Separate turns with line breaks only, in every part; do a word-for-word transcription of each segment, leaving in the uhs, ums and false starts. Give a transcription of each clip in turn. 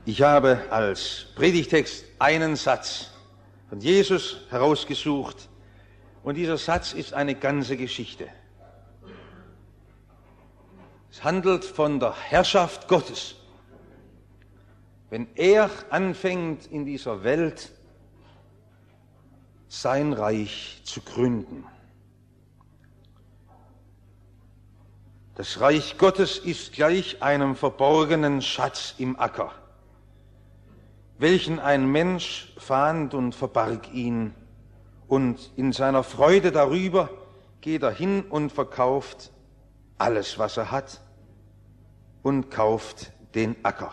Ich habe als Predigtext einen Satz von Jesus herausgesucht und dieser Satz ist eine ganze Geschichte. Es handelt von der Herrschaft Gottes. Wenn er anfängt, in dieser Welt sein Reich zu gründen. Das Reich Gottes ist gleich einem verborgenen Schatz im Acker, welchen ein Mensch fand und verbarg ihn, und in seiner Freude darüber geht er hin und verkauft alles, was er hat, und kauft den Acker.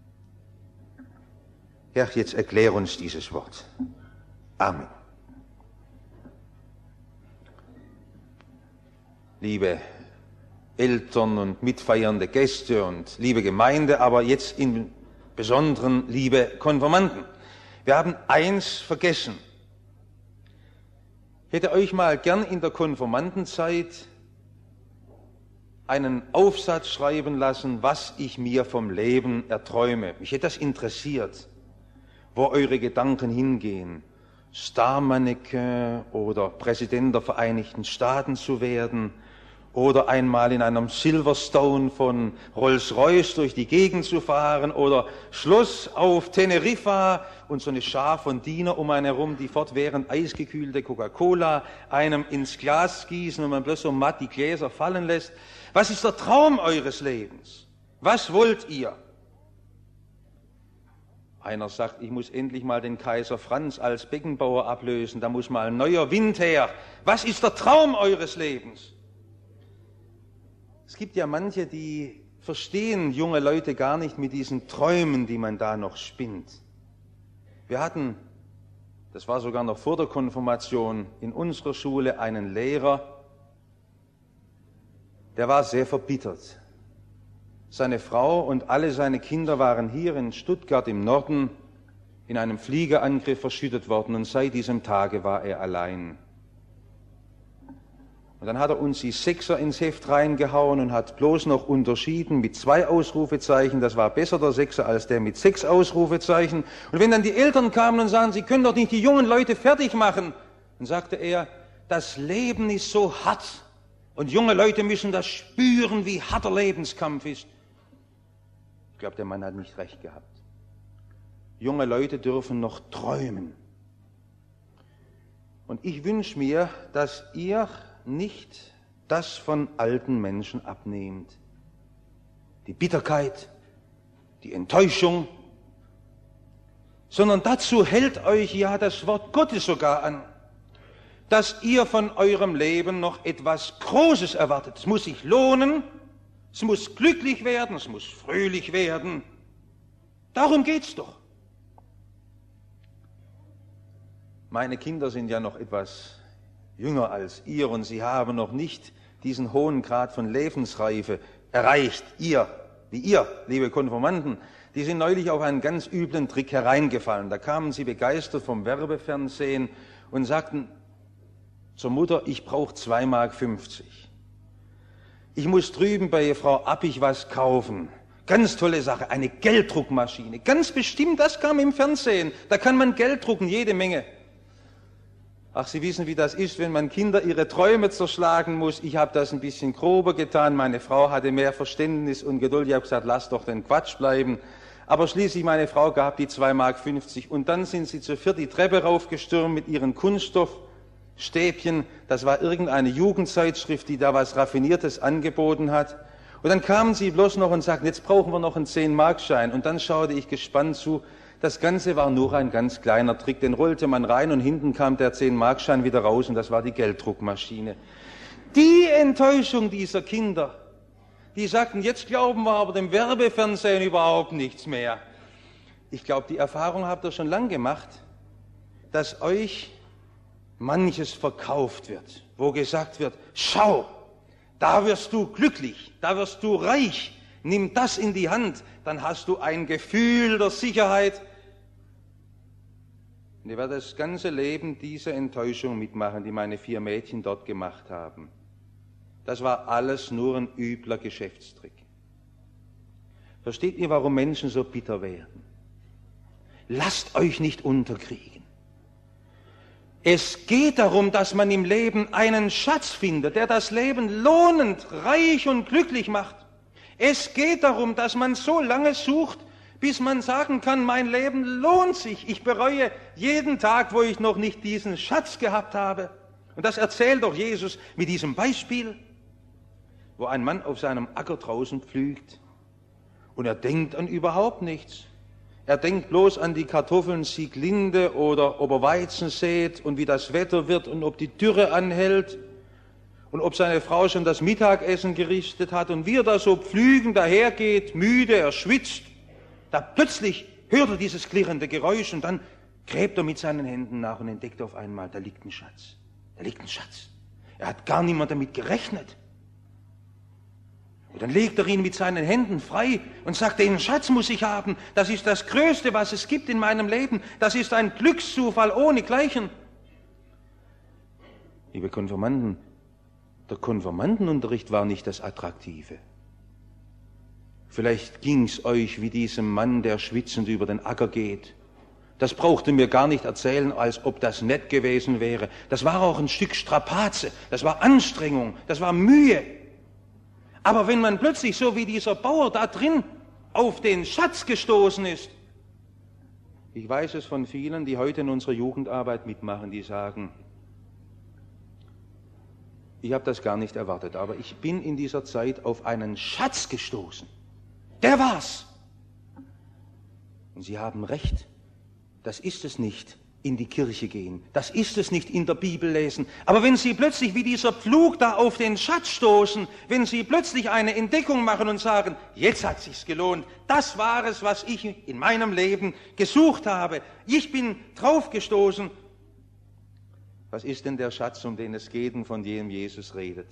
Herr, jetzt erklär uns dieses Wort. Amen. Liebe Eltern und mitfeiernde Gäste und liebe Gemeinde, aber jetzt im Besonderen liebe Konfirmanden. Wir haben eins vergessen. Ich hätte euch mal gern in der Konfirmandenzeit einen Aufsatz schreiben lassen, was ich mir vom Leben erträume. Mich hätte das interessiert, wo eure Gedanken hingehen. Star-Mannequin oder Präsident der Vereinigten Staaten zu werden oder einmal in einem Silverstone von Rolls-Royce durch die Gegend zu fahren oder Schloss auf Teneriffa und so eine Schar von Diener um einen herum, die fortwährend eisgekühlte Coca-Cola einem ins Glas gießen und man bloß so matt die Gläser fallen lässt. Was ist der Traum eures Lebens? Was wollt ihr? Einer sagt, ich muss endlich mal den Kaiser Franz als Beckenbauer ablösen, da muss mal ein neuer Wind her. Was ist der Traum eures Lebens? Es gibt ja manche, die verstehen junge Leute gar nicht mit diesen Träumen, die man da noch spinnt. Wir hatten, das war sogar noch vor der Konfirmation, in unserer Schule einen Lehrer, der war sehr verbittert. Seine Frau und alle seine Kinder waren hier in Stuttgart im Norden in einem Fliegerangriff verschüttet worden und seit diesem Tage war er allein. Und dann hat er uns die Sechser ins Heft reingehauen und hat bloß noch unterschieden mit zwei Ausrufezeichen. Das war besser der Sechser als der mit sechs Ausrufezeichen. Und wenn dann die Eltern kamen und sagten, sie können doch nicht die jungen Leute fertig machen, dann sagte er, das Leben ist so hart und junge Leute müssen das spüren, wie hart der Lebenskampf ist. Ich glaube, der Mann hat nicht recht gehabt. Junge Leute dürfen noch träumen. Und ich wünsche mir, dass ihr nicht das von alten Menschen abnehmt. Die Bitterkeit, die Enttäuschung, sondern dazu hält euch ja das Wort Gottes sogar an, dass ihr von eurem Leben noch etwas Großes erwartet. Es muss sich lohnen, es muss glücklich werden, es muss fröhlich werden. Darum geht's doch. Meine Kinder sind ja noch etwas jünger als ihr und sie haben noch nicht diesen hohen Grad von Lebensreife erreicht. Ihr, wie ihr, liebe Konfirmanden, die sind neulich auf einen ganz üblen Trick hereingefallen. Da kamen sie begeistert vom Werbefernsehen und sagten zur Mutter, ich brauche zwei Mark fünfzig. Ich muss drüben bei Frau Appich was kaufen. Ganz tolle Sache, eine Gelddruckmaschine. Ganz bestimmt, das kam im Fernsehen. Da kann man Geld drucken, jede Menge. Ach, Sie wissen, wie das ist, wenn man Kinder ihre Träume zerschlagen muss. Ich habe das ein bisschen grober getan. Meine Frau hatte mehr Verständnis und Geduld. Ich habe gesagt, lass doch den Quatsch bleiben. Aber schließlich, meine Frau gab die zwei Mark fünfzig. Und dann sind sie zu viert die Treppe raufgestürmt mit ihren Kunststoffstäbchen. Das war irgendeine Jugendzeitschrift, die da was Raffiniertes angeboten hat. Und dann kamen sie bloß noch und sagten, jetzt brauchen wir noch einen zehn Mark Schein. Und dann schaute ich gespannt zu. Das Ganze war nur ein ganz kleiner Trick, den rollte man rein und hinten kam der zehn Mark Schein wieder raus und das war die Gelddruckmaschine. Die Enttäuschung dieser Kinder, die sagten, jetzt glauben wir aber dem Werbefernsehen überhaupt nichts mehr. Ich glaube, die Erfahrung habt ihr schon lang gemacht, dass euch manches verkauft wird, wo gesagt wird, schau, da wirst du glücklich, da wirst du reich, nimm das in die Hand, dann hast du ein Gefühl der Sicherheit. Und ich werde das ganze Leben diese Enttäuschung mitmachen, die meine vier Mädchen dort gemacht haben. Das war alles nur ein übler Geschäftstrick. Versteht ihr, warum Menschen so bitter werden? lasst euch nicht unterkriegen. Es geht darum, dass man im Leben einen Schatz findet, der das Leben lohnend, reich und glücklich macht. Es geht darum, dass man so lange sucht, bis man sagen kann, mein Leben lohnt sich. Ich bereue jeden Tag, wo ich noch nicht diesen Schatz gehabt habe. Und das erzählt doch Jesus mit diesem Beispiel, wo ein Mann auf seinem Acker draußen pflügt und er denkt an überhaupt nichts. Er denkt bloß an die Kartoffeln, Sieglinde oder ob er Weizen sät und wie das Wetter wird und ob die Dürre anhält und ob seine Frau schon das Mittagessen gerichtet hat und wie er da so pflügend dahergeht, müde, er schwitzt. Da plötzlich hört er dieses klirrende Geräusch und dann gräbt er mit seinen Händen nach und entdeckt auf einmal, da liegt ein Schatz. Da liegt ein Schatz. Er hat gar niemand damit gerechnet. Und dann legt er ihn mit seinen Händen frei und sagt, den Schatz muss ich haben. Das ist das Größte, was es gibt in meinem Leben. Das ist ein Glückszufall ohnegleichen. Liebe Konfirmanden, der Konfirmandenunterricht war nicht das Attraktive. Vielleicht ging's euch wie diesem Mann, der schwitzend über den Acker geht. Das brauchte mir gar nicht erzählen, als ob das nett gewesen wäre. Das war auch ein Stück Strapaze, das war Anstrengung, das war Mühe. Aber wenn man plötzlich, so wie dieser Bauer da drin, auf den Schatz gestoßen ist, ich weiß es von vielen, die heute in unserer Jugendarbeit mitmachen, die sagen, ich habe das gar nicht erwartet, aber ich bin in dieser Zeit auf einen Schatz gestoßen. Der war's. Und Sie haben recht, das ist es nicht, in die Kirche gehen. Das ist es nicht, in der Bibel lesen. Aber wenn Sie plötzlich wie dieser Pflug da auf den Schatz stoßen, wenn Sie plötzlich eine Entdeckung machen und sagen, jetzt hat sich's gelohnt, das war es, was ich in meinem Leben gesucht habe. Ich bin draufgestoßen. Was ist denn der Schatz, um den es geht und von dem Jesus redet?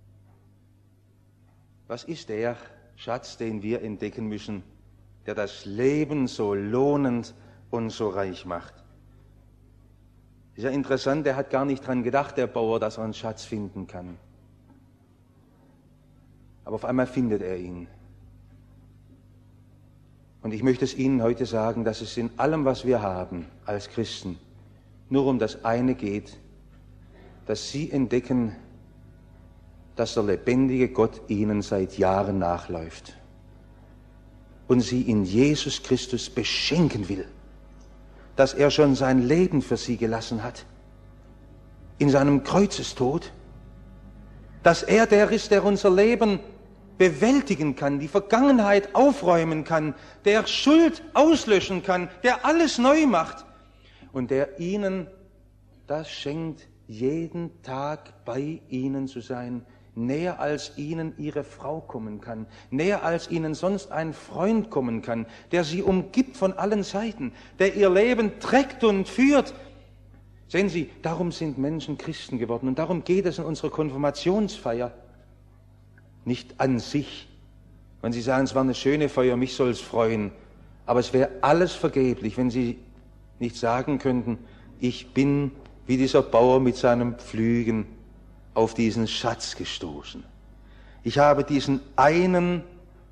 Was ist der Schatz, den wir entdecken müssen, der das Leben so lohnend und so reich macht? Ist ja interessant, der hat gar nicht dran gedacht, der Bauer, dass er einen Schatz finden kann. Aber auf einmal findet er ihn. Und ich möchte es Ihnen heute sagen, dass es in allem, was wir haben als Christen, nur um das eine geht, dass Sie entdecken, dass der lebendige Gott Ihnen seit Jahren nachläuft und Sie in Jesus Christus beschenken will, dass er schon sein Leben für Sie gelassen hat, in seinem Kreuzestod, dass er der ist, der unser Leben bewältigen kann, die Vergangenheit aufräumen kann, der Schuld auslöschen kann, der alles neu macht und der Ihnen das schenkt, jeden Tag bei Ihnen zu sein, näher als Ihnen Ihre Frau kommen kann, näher als Ihnen sonst ein Freund kommen kann, der Sie umgibt von allen Seiten, der Ihr Leben trägt und führt. Sehen Sie, darum sind Menschen Christen geworden und darum geht es in unserer Konfirmationsfeier. Nicht an sich. Wenn Sie sagen, es war eine schöne Feier, mich soll es freuen, aber es wäre alles vergeblich, wenn Sie nicht sagen könnten, ich bin wie dieser Bauer mit seinem Pflügen auf diesen Schatz gestoßen. Ich habe diesen einen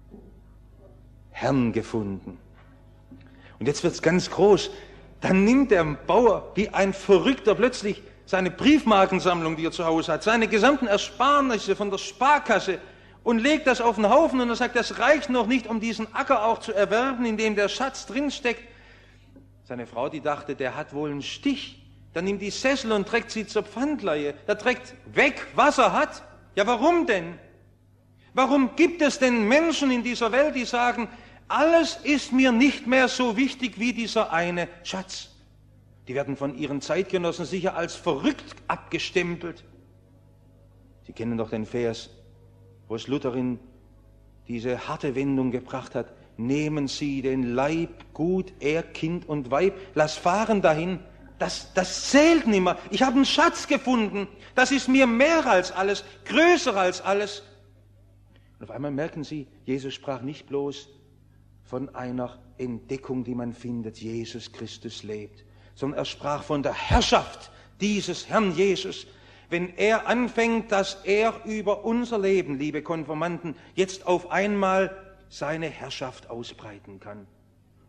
Herrn gefunden. Und jetzt wird's ganz groß. Dann nimmt der Bauer wie ein Verrückter plötzlich seine Briefmarkensammlung, die er zu Hause hat, seine gesamten Ersparnisse von der Sparkasse und legt das auf den Haufen und er sagt, das reicht noch nicht, um diesen Acker auch zu erwerben, in dem der Schatz drinsteckt. Seine Frau, die dachte, der hat wohl einen Stich. Dann nimmt die Sessel und trägt sie zur Pfandleihe. Der trägt weg, was er hat. Ja, warum denn? Warum gibt es denn Menschen in dieser Welt, die sagen, alles ist mir nicht mehr so wichtig wie dieser eine Schatz? Die werden von ihren Zeitgenossen sicher als verrückt abgestempelt. Sie kennen doch den Vers, wo es Lutherin diese harte Wendung gebracht hat. Nehmen Sie den Leib gut, er, Kind und Weib, lass fahren dahin. Das, das zählt nimmer. Ich habe einen Schatz gefunden. Das ist mir mehr als alles, größer als alles. Und auf einmal merken Sie, Jesus sprach nicht bloß von einer Entdeckung, die man findet, Jesus Christus lebt, sondern er sprach von der Herrschaft dieses Herrn Jesus. Wenn er anfängt, dass er über unser Leben, liebe Konfirmanden, jetzt auf einmal seine Herrschaft ausbreiten kann.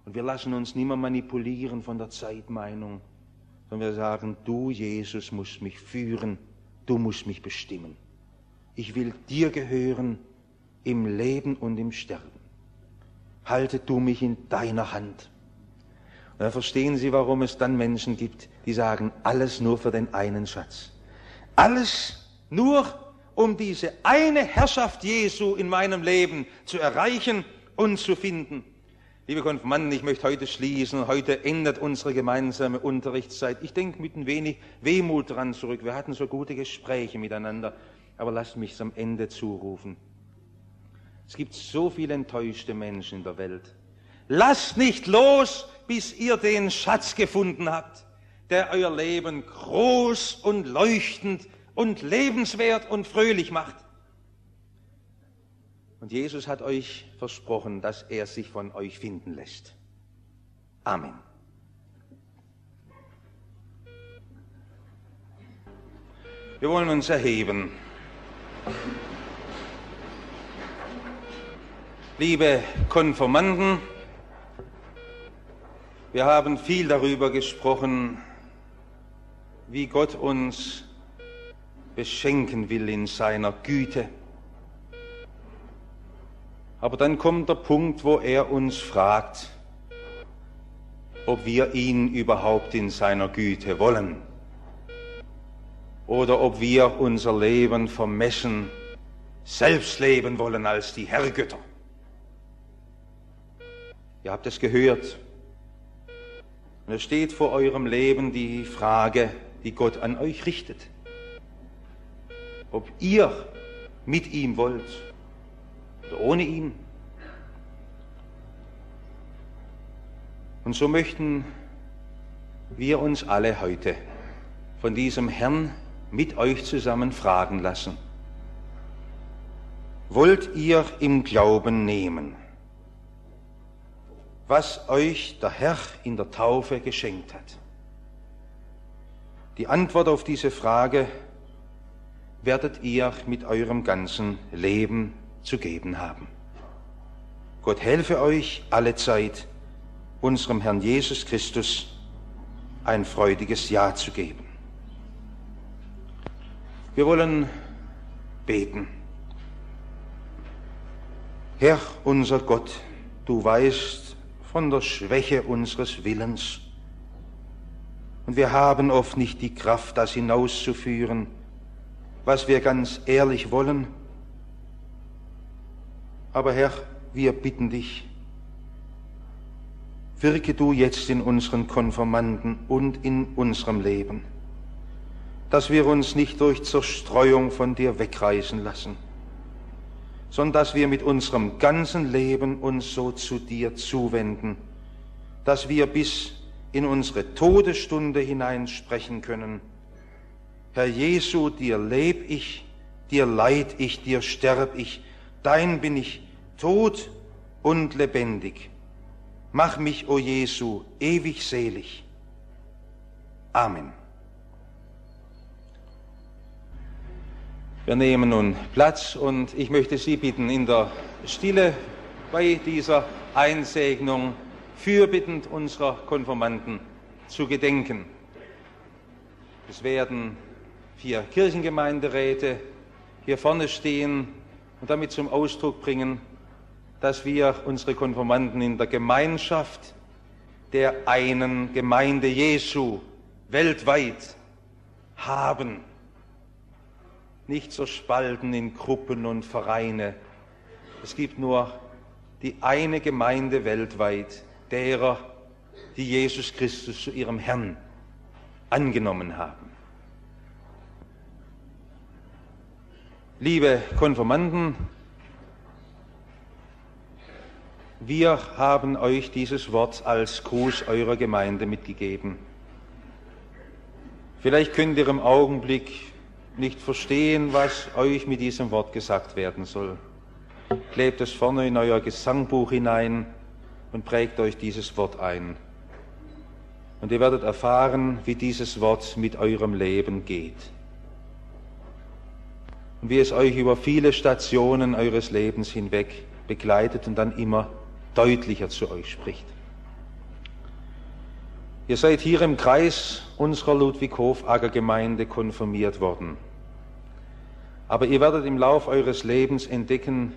Und wir lassen uns nicht mehr manipulieren von der Zeitmeinung, sondern wir sagen, du, Jesus, musst mich führen, du musst mich bestimmen. Ich will dir gehören im Leben und im Sterben. Halte du mich in deiner Hand. Und dann verstehen Sie, warum es dann Menschen gibt, die sagen, alles nur für den einen Schatz. Alles nur, um diese eine Herrschaft Jesu in meinem Leben zu erreichen und zu finden. Liebe Konfirmanden, ich möchte heute schließen. Heute endet unsere gemeinsame Unterrichtszeit. Ich denke mit ein wenig Wehmut daran zurück. Wir hatten so gute Gespräche miteinander. Aber lasst mich es am Ende zurufen. Es gibt so viele enttäuschte Menschen in der Welt. Lasst nicht los, bis ihr den Schatz gefunden habt, der euer Leben groß und leuchtend und lebenswert und fröhlich macht. Und Jesus hat euch versprochen, dass er sich von euch finden lässt. Amen. Wir wollen uns erheben. Liebe Konfirmanden, wir haben viel darüber gesprochen, wie Gott uns beschenken will in seiner Güte. Aber dann kommt der Punkt, wo er uns fragt, ob wir ihn überhaupt in seiner Güte wollen oder ob wir unser Leben vermessen selbst leben wollen als die Herrgötter. Ihr habt es gehört. Und es steht vor eurem Leben die Frage, die Gott an euch richtet. Ob ihr mit ihm wollt oder ohne ihn. Und so möchten wir uns alle heute von diesem Herrn mit euch zusammen fragen lassen. Wollt ihr im Glauben nehmen, was euch der Herr in der Taufe geschenkt hat? Die Antwort auf diese Frage werdet ihr mit eurem ganzen Leben zu geben haben. Gott helfe euch alle Zeit, unserem Herrn Jesus Christus ein freudiges Ja zu geben. Wir wollen beten. Herr, unser Gott, du weißt von der Schwäche unseres Willens, und wir haben oft nicht die Kraft, das hinauszuführen, was wir ganz ehrlich wollen. Aber Herr, wir bitten dich, wirke du jetzt in unseren Konfirmanden und in unserem Leben, dass wir uns nicht durch Zerstreuung von dir wegreißen lassen, sondern dass wir mit unserem ganzen Leben uns so zu dir zuwenden, dass wir bis in unsere Todesstunde hinein sprechen können. Herr Jesu, dir leb ich, dir leid ich, dir sterb ich, dein bin ich, tot und lebendig. Mach mich, o Jesu, ewig selig. Amen. Wir nehmen nun Platz und ich möchte Sie bitten, in der Stille bei dieser Einsegnung fürbittend unserer Konfirmanden zu gedenken. Es werden vier Kirchengemeinderäte hier vorne stehen und damit zum Ausdruck bringen, dass wir unsere Konfirmanden in der Gemeinschaft der einen Gemeinde Jesu weltweit haben. Nicht zerspalten in Gruppen und Vereine. Es gibt nur die eine Gemeinde weltweit, derer, die Jesus Christus zu ihrem Herrn angenommen haben. Liebe Konfirmanden, wir haben euch dieses Wort als Gruß eurer Gemeinde mitgegeben. Vielleicht könnt ihr im Augenblick nicht verstehen, was euch mit diesem Wort gesagt werden soll. Klebt es vorne in euer Gesangbuch hinein und prägt euch dieses Wort ein. Und ihr werdet erfahren, wie dieses Wort mit eurem Leben geht. Und wie es euch über viele Stationen eures Lebens hinweg begleitet und dann immer deutlicher zu euch spricht. Ihr seid hier im Kreis unserer Ludwig-Hofacker-Gemeinde konfirmiert worden. Aber ihr werdet im Lauf eures Lebens entdecken,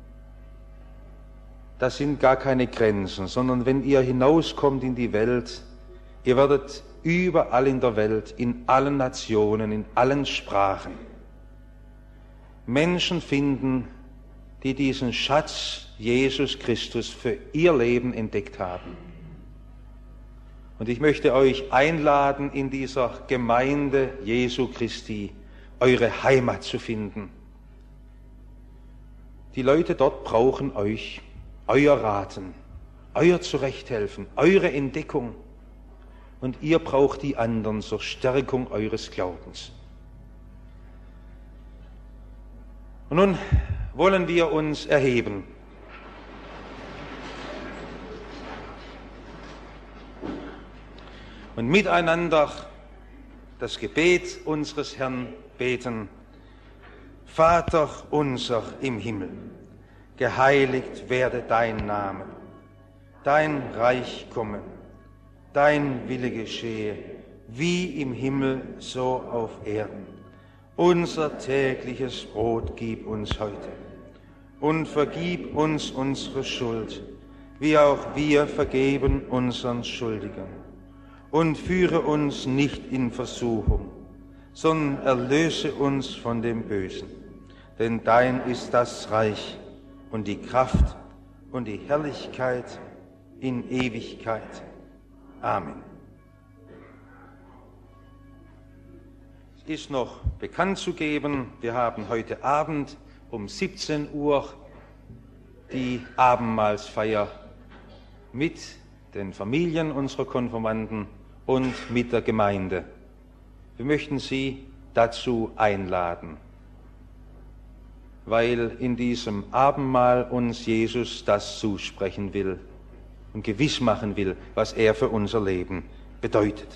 das sind gar keine Grenzen, sondern wenn ihr hinauskommt in die Welt, ihr werdet überall in der Welt, in allen Nationen, in allen Sprachen Menschen finden, die diesen Schatz Jesus Christus für ihr Leben entdeckt haben. Und ich möchte euch einladen, in dieser Gemeinde Jesu Christi eure Heimat zu finden. Die Leute dort brauchen euch, euer Raten, euer Zurechthelfen, eure Entdeckung. Und ihr braucht die anderen zur Stärkung eures Glaubens. Und nun wollen wir uns erheben. Und miteinander das Gebet unseres Herrn beten. Vater unser im Himmel, geheiligt werde dein Name, dein Reich komme, dein Wille geschehe, wie im Himmel, so auf Erden. Unser tägliches Brot gib uns heute und vergib uns unsere Schuld, wie auch wir vergeben unseren Schuldigern. Und führe uns nicht in Versuchung, sondern erlöse uns von dem Bösen. Denn dein ist das Reich und die Kraft und die Herrlichkeit in Ewigkeit. Amen. Es ist noch bekannt zu geben, wir haben heute Abend um siebzehn Uhr die Abendmahlsfeier mit den Familien unserer Konfirmanden und mit der Gemeinde. Wir möchten Sie dazu einladen, weil in diesem Abendmahl uns Jesus das zusprechen will und gewiss machen will, was er für unser Leben bedeutet.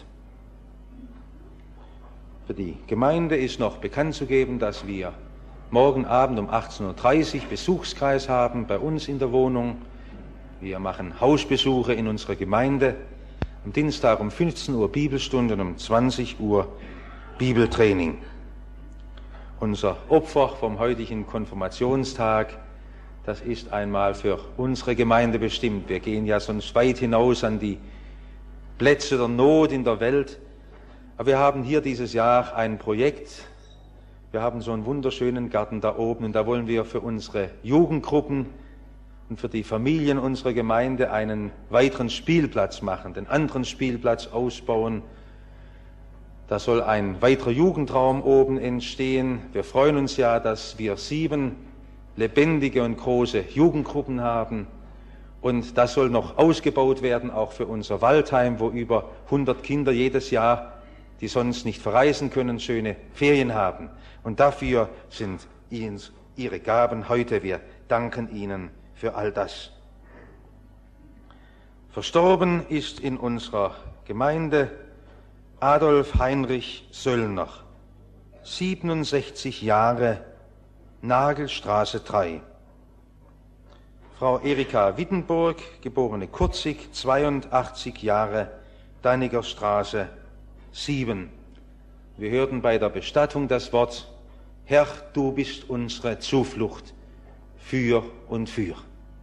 Für die Gemeinde ist noch bekannt zu geben, dass wir morgen Abend um achtzehn Uhr dreißig Besuchskreis haben bei uns in der Wohnung. Wir machen Hausbesuche in unserer Gemeinde. Am Dienstag um fünfzehn Uhr Bibelstunde und um zwanzig Uhr Bibeltraining. Unser Opfer vom heutigen Konfirmationstag, das ist einmal für unsere Gemeinde bestimmt. Wir gehen ja sonst weit hinaus an die Plätze der Not in der Welt. Aber wir haben hier dieses Jahr ein Projekt. Wir haben so einen wunderschönen Garten da oben und da wollen wir für unsere Jugendgruppen und für die Familien unserer Gemeinde einen weiteren Spielplatz machen, den anderen Spielplatz ausbauen. Da soll ein weiterer Jugendraum oben entstehen. Wir freuen uns ja, dass wir sieben lebendige und große Jugendgruppen haben. Und das soll noch ausgebaut werden, auch für unser Waldheim, wo über hundert Kinder jedes Jahr, die sonst nicht verreisen können, schöne Ferien haben. Und dafür sind Ihnen Ihre Gaben heute. Wir danken Ihnen für all das. Verstorben ist in unserer Gemeinde Adolf Heinrich Söllner, siebenundsechzig Jahre, Nagelstraße drei. Frau Erika Wittenburg, geborene Kurzig, zweiundachtzig Jahre, Danniger Straße sieben. Wir hörten bei der Bestattung das Wort: Herr, du bist unsere Zuflucht für und für.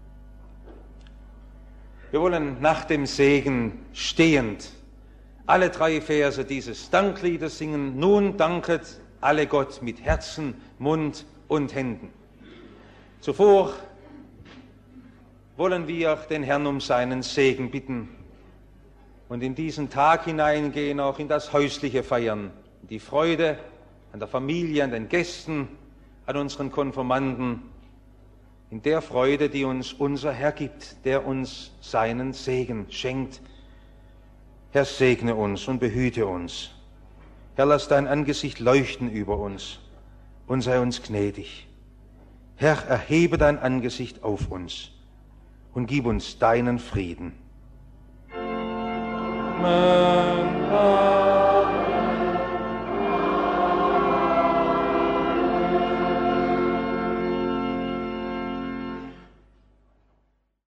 Wir wollen nach dem Segen stehend alle drei Verse dieses Dankliedes singen. Nun danket alle Gott mit Herzen, Mund und Händen. Zuvor wollen wir den Herrn um seinen Segen bitten und in diesen Tag hineingehen, auch in das häusliche Feiern, die Freude an der Familie, an den Gästen, an unseren Konfirmanden, in der Freude, die uns unser Herr gibt, der uns seinen Segen schenkt. Herr, segne uns und behüte uns. Herr, lass dein Angesicht leuchten über uns und sei uns gnädig. Herr, erhebe dein Angesicht auf uns und gib uns deinen Frieden. Amen.